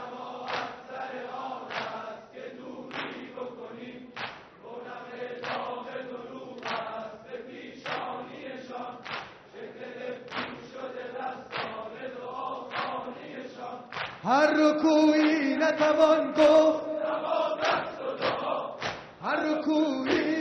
هر رکوعی نتوان گفت هر رکوعی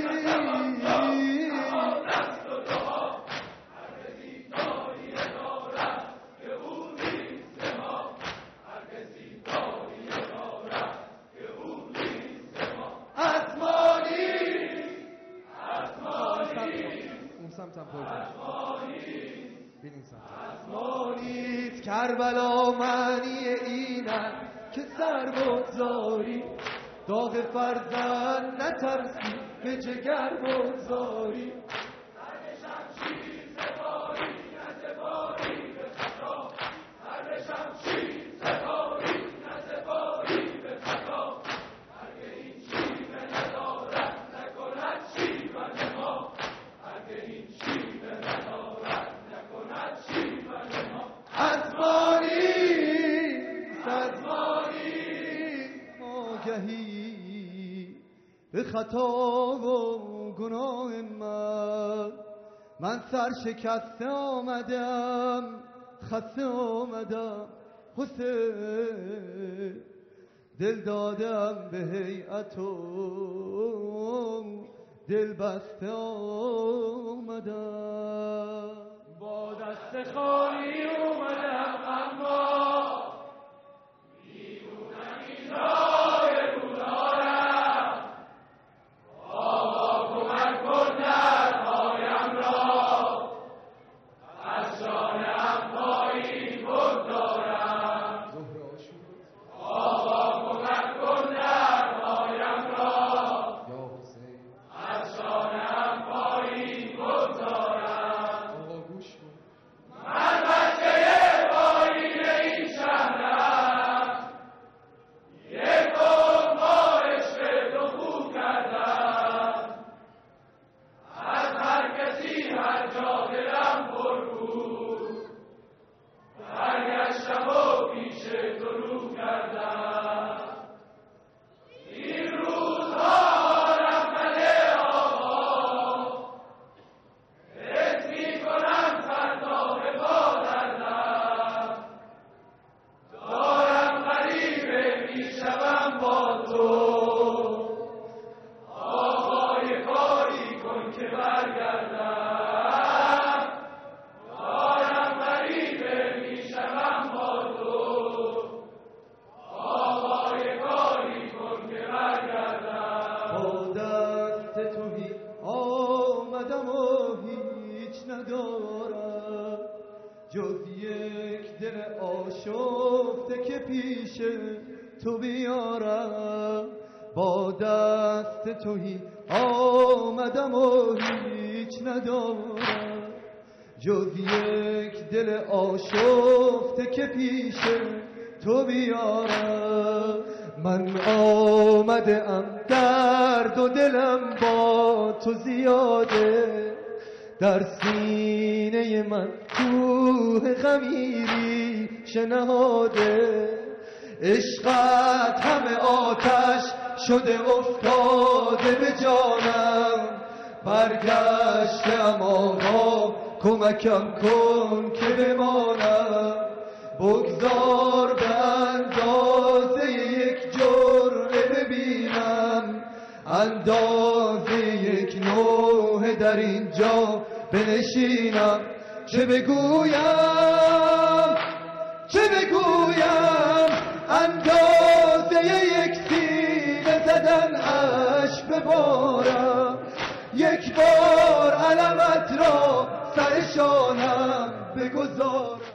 آسمانیت کربلا معنی اینه که سر بگذاری داغ فرزند نترسی به جگر بگذاری به خطا و گناه من سر شکسته آمدم خسته آمدم حسین دل دادم به هیئت و دل بسته آمدم با دست خالی اومدم اما میدونم این راه رو دارم آقا کمک کن درهایم را از جانم پایین بگذارم آقا کمک کن درهایم را از جانم پایین بگذارم من بچه پایین این شهرم یک با عشق تو خوب کردم از هر کسی هر جا دلم پر بود برگشتم و پیش تو رو کردم این روزها رحمت آقا حس میکنم فردا به پا دردم دارم غریبه میشوم با تو آقا یه کاری کن که برگردم دارم غریبه میشوم با تو آقا یه کاری کن که برگردم با دست توهی آمدم و هیچ ندارم جز یک دل آشفته که پیش تو بیارم با دست توهی آمدم و هیچ ندارم جز یک دل آشفته که پیش تو بیارم من آمده ام درد و دلم با تو زیاده در سینه من کوه خمیری شنهاده عشقت همه آتش شده افتاده به جانم برگشتم آقا کمکم کن که بمانم بگذار به اندازه یک جرعه ببینم اندازه یک نوحه در اینجا بنشینم چه بگویم اندازه یک سینه زدن اش ببارم یک بار علمت را سر شانم بگذارم